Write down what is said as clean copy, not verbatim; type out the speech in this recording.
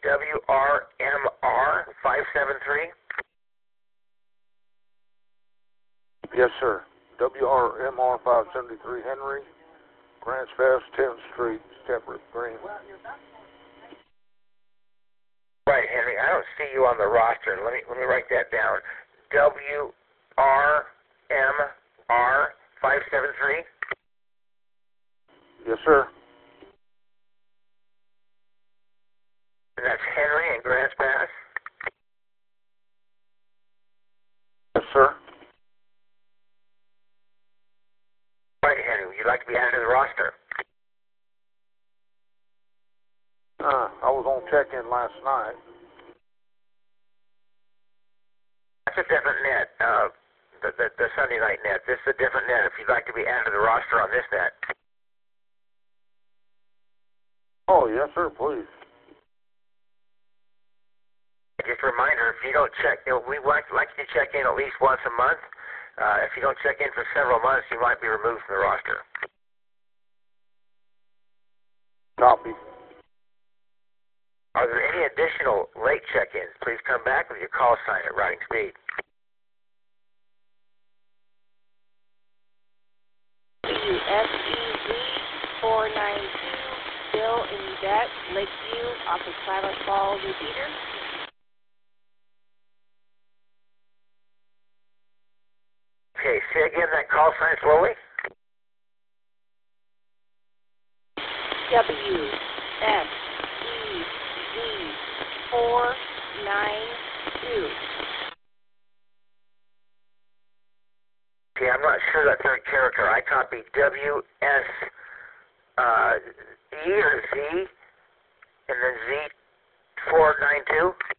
WRMR 573. Yes, sir. WRMR 573 Henry, Grants Pass, 10th Street, Steppert Green. Right, Henry. I don't see you on the roster. Let me write that down. WRMR 573. Yes, sir. And that's Henry and Grants Pass. Yes, sir. Right, Henry. Would you like to be added to the roster? I was on check-in last night. That's a different net. The Sunday night net. This is a different net. If you'd like to be added to the roster on this net. Oh, yes, sir, please. Just a reminder, if you don't check, we like you to check in at least once a month. If you don't check in for several months, you might be removed from the roster. Copy. Are there any additional late check-ins? Please come back with your call sign at riding speed. WSEZ 492, Bill and Yvette, Lakeview, off of Silent Falls repeater. Okay, say again that call sign slowly. WSEZ 492. Okay, I'm not sure that third character. I copy WS E or Z, and then Z 492.